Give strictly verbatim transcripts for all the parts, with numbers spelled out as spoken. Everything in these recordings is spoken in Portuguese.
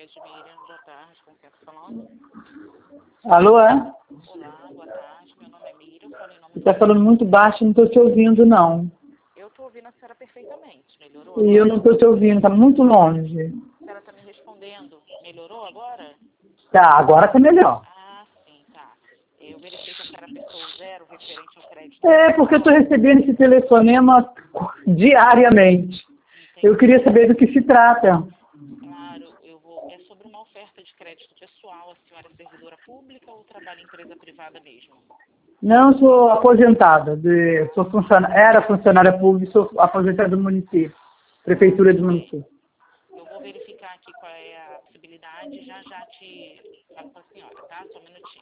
tarde, Miriam. Boa tarde, com quem está falando? Alô, é? Olá, boa tarde. Meu nome é Miriam. Falo em nome Você do... está falando muito baixo, não estou te ouvindo, não. Eu estou ouvindo a senhora perfeitamente. Melhorou E eu agora? não estou te ouvindo, está muito longe. A senhora está me respondendo. Melhorou agora? Tá, agora está melhor. Ah, sim, tá. Eu verifiquei que a senhora apertou o zero referente ao crédito É, porque eu estou pessoal. recebendo esse telefonema diariamente. Eu Entendi. queria saber do que se trata. Claro, eu vou... É sobre uma oferta de crédito pessoal. A senhora é servidora pública ou trabalha em empresa privada mesmo? Não, sou aposentada, de, sou funciona, era funcionária pública, sou aposentada do município, Ah, prefeitura do tudo bem. município. Eu vou verificar aqui qual é a possibilidade e já já te falo com a senhora, tá? Só um minutinho.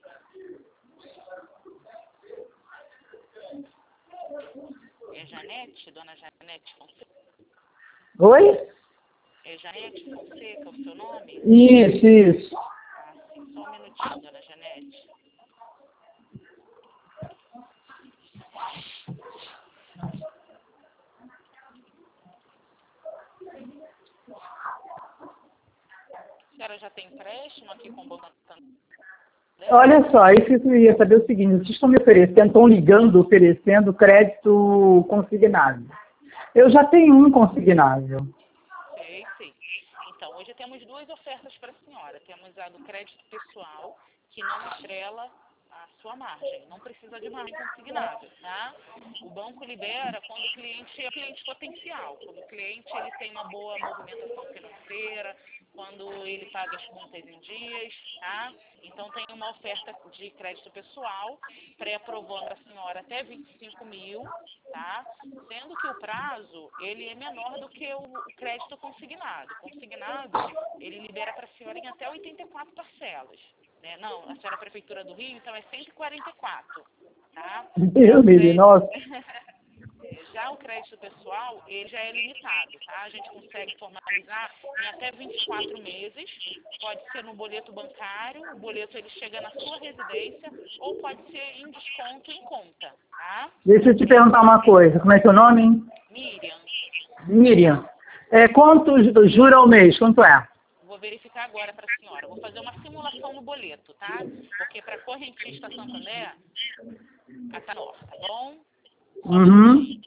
É Janete, dona Janete Fonseca? Oi? É Janete Fonseca o seu nome? Isso, isso. Ah, sim. Só um minutinho, dona Janete. A senhora já tem empréstimo aqui com o Banco Santander? Olha só, isso que eu queria saber é o seguinte, vocês estão me oferecendo, estão ligando, oferecendo crédito consignado. Eu já tenho um consignável. Sei, sim. Então, hoje temos duas ofertas para a senhora. Temos a do crédito pessoal, que não atrela a sua margem. Não precisa de margem consignável, tá? O banco libera quando o cliente é cliente potencial. Quando o cliente ele tem uma boa movimentação financeira, quando ele paga as contas em dias, tá? Então, tem uma oferta de crédito pessoal, pré-aprovando a senhora até vinte e cinco mil, tá? Sendo que o prazo, ele é menor do que o crédito consignado. Consignado, ele libera para a senhora em até oitenta e quatro parcelas. Né? Não, a senhora é Prefeitura do Rio, então é cento e quarenta e quatro, tá? Já Meu o Deus, crédito... nossa. Já o crédito pessoal, ele já é limitado, tá? A gente consegue formalizar em até vinte e quatro meses, pode ser no boleto bancário, o boleto ele chega na sua residência, ou pode ser em desconto em conta, tá? Deixa eu te É, perguntar uma coisa, como é seu nome, hein? Miriam, Miriam. É, quanto ju- jura ao mês? Quanto é? vou verificar agora para a senhora. Vou fazer uma simulação no boleto, tá? Porque para correntista Santander, a tá menor, tá bom? Só um Uhum. minutinho.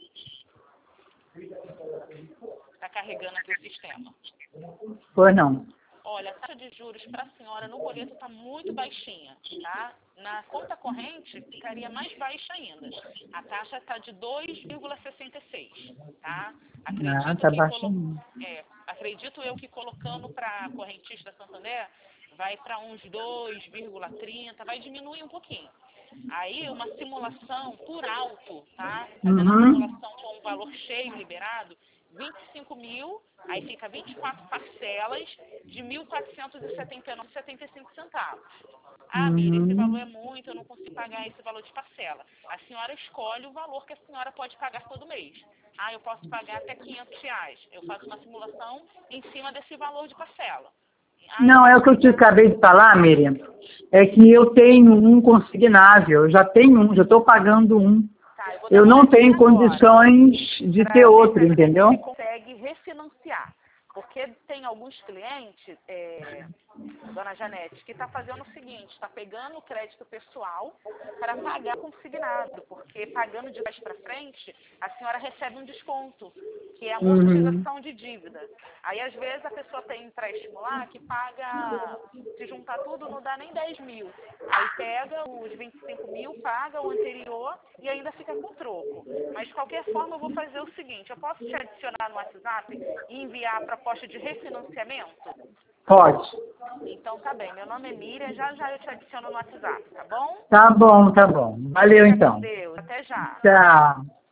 Tá carregando aqui o sistema. Pois não. Olha, a taxa de juros para a senhora no boleto está muito baixinha, tá? Na conta corrente ficaria mais baixa ainda. A taxa está de dois vírgula sessenta e seis, tá? Ah, Acredito tá que colo... baixinho. é, acredito eu que colocando para correntista Santander vai para uns dois vírgula trinta, vai diminuir um pouquinho. Aí uma simulação por alto, tá? Fazendo a Uhum. simulação com o valor cheio liberado, vinte e cinco mil, aí fica vinte e quatro parcelas de mil quatrocentos e setenta e nove vírgula setenta e cinco centavos. Ah, Mira, esse valor é Uhum. muito, eu não consigo pagar esse valor de parcela. A senhora escolhe o valor que a senhora pode pagar todo mês. Ah, eu posso pagar até quinhentos reais. Eu faço uma simulação em cima desse valor de parcela. Ah, eu Não, é o posso que eu te pagar... acabei de falar, Miriam. É que eu tenho um consignável, eu já tenho um, já estou pagando um. Tá, eu vou dar Eu uma não olhadinha tenho agora, condições de ter para ver se outro, a gente entendeu? consegue refinanciar. Porque tem alguns clientes, é, dona Janete, que está fazendo o seguinte, está pegando o crédito pessoal para pagar consignado, porque pagando de trás para frente, a senhora recebe um desconto, que é Uhum. amortização de dívida. Aí, às vezes, a pessoa tem empréstimo lá que paga, se juntar tudo, não dá nem dez mil. Aí pega os vinte e cinco mil, paga o anterior e ainda fica com troco. Mas, de qualquer forma, eu vou fazer o seguinte, eu posso te adicionar no WhatsApp e enviar a proposta de refinanciamento? Pode. Então, tá bem. Meu nome é Miriam, já já eu te adiciono no WhatsApp, tá bom? Tá bom, tá bom. Valeu Fica com então. Deus. Até já. Tchau.